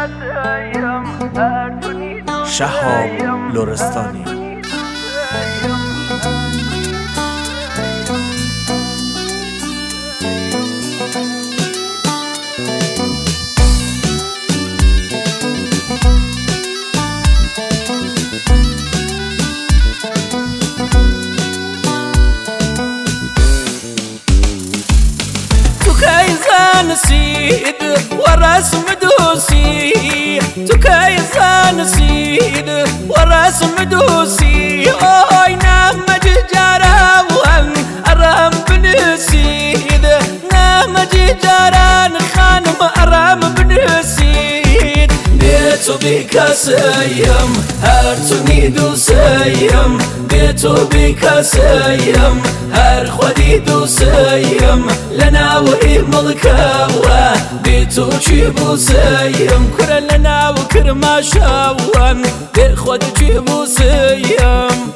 شهاب لرستانی. نسيد والراس مدوسي تكايزا نسيد والراس مدوسي اوي نام جارا وان ارام بنسيد نام جارا خانم ارام بنسيد بيتو بكاسيم هرتوني دوسيم بيتو بكاسيم هر خودي دوسيم لنا وهي ملكاوة بيتو جيبو سيم كرا لنا وكر ما شاوان بخود جيبو سيم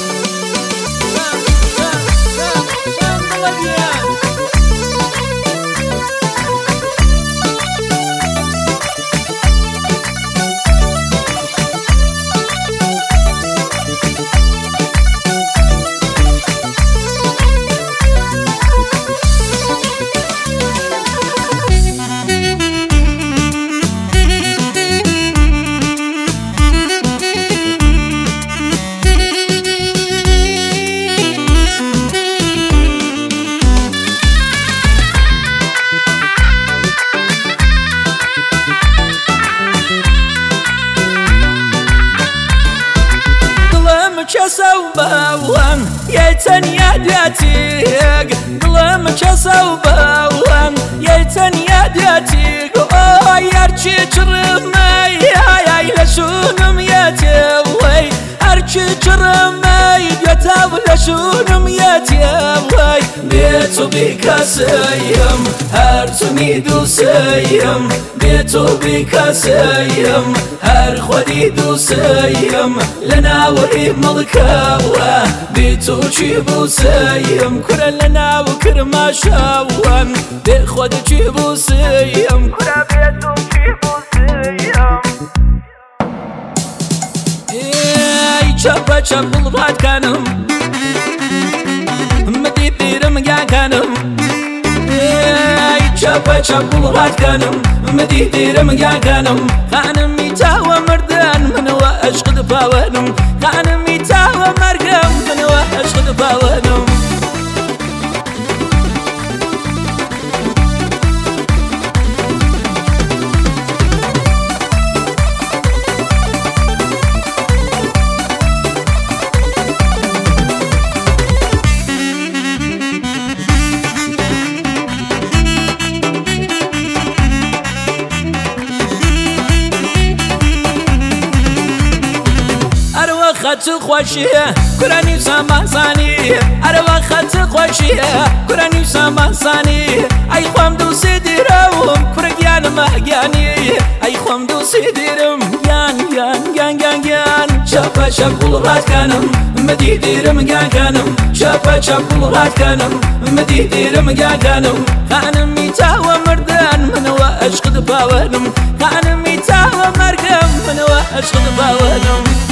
كسو باوان يتن يديتك ظلم كسو باوان يتن يديتك او يرشي جرمي يا لشونم يتوي ارشي جرمي يتو لشونم يتوي بيتو بكاسيم هرتوني دوسيم بيتو بكاسيم هر خودي دوسيم لنا وهي ملكاوة بيتو جيبو سيم كرا لنا وكر ما شاوان بخود جيبو سيم كرا بيتو جيبو سيم شابا شابا الغاد كانم مدي ديرم يا كانم شابا شابا الغاد كانم مدي ديرم يا كانم خانم يتاوى مردان من واشقد باوانم خانم يتاوى مرقم من واشقد باوانم خط خوشیه کرانی سامانسانی اروا خط خوشیه کرانی سامانسانی ای خوام دوستی دیرم کرگیان مهگیانی ای خوام دوستی دیرم گان شپا شپول رات کنم مدی دیرم گان کنم شپا شپول رات کنم مدی دیرم گان کنم خانم میتاوى مردان من واشقد باوانم خانم میتاوى مرقم من واشقد باوانم